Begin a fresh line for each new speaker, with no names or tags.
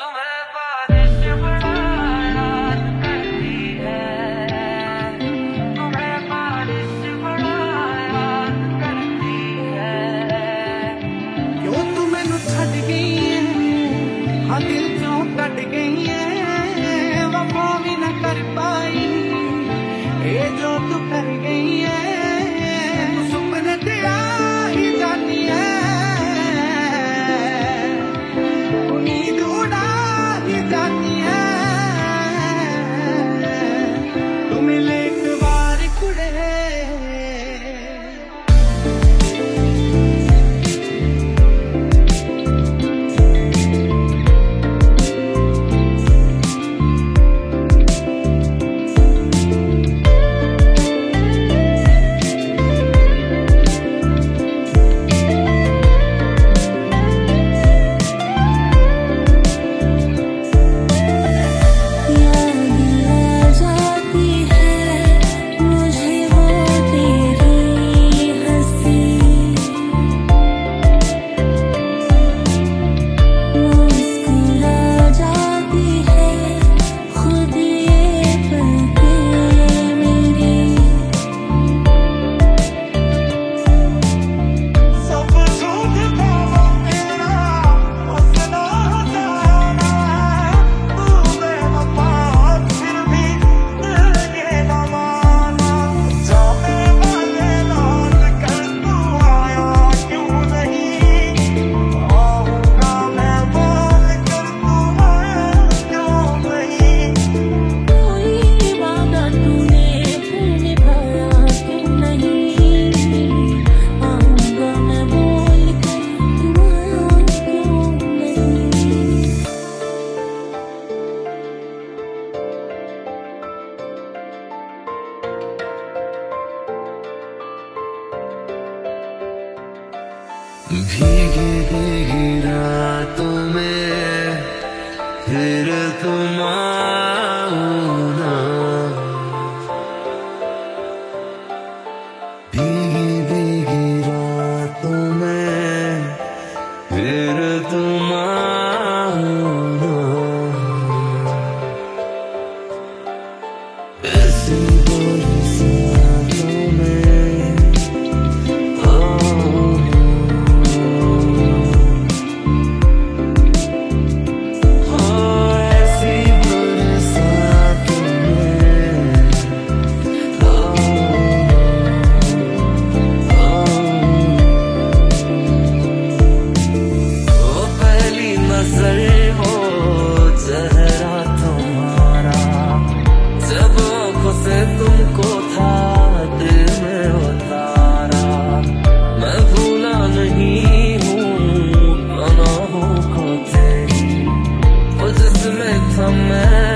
तुम्हें बारिश बड़ा याद करती है, तुम्हें बारिश बड़ा याद करती है।
क्यों तू मैनू छड्ड गई है, हाँ दिल चों कट गई है, वफा भी न कर पाई ये जो तू कर गई है। सुपने ते आ ही जानी है, उम्मीद उड़ा ही जानी है। तू मिले एक बार कुड़े
भीगी भीगी रातों में फिर तुम आओ ना, भीगी भीगी रातों में फिर तुम आओ ना। ऐसी बरसातों में तुमको था दिल में उतारा, मैं भूला नहीं हूँ पनाहों को तेरी, वो जिसमें था मैं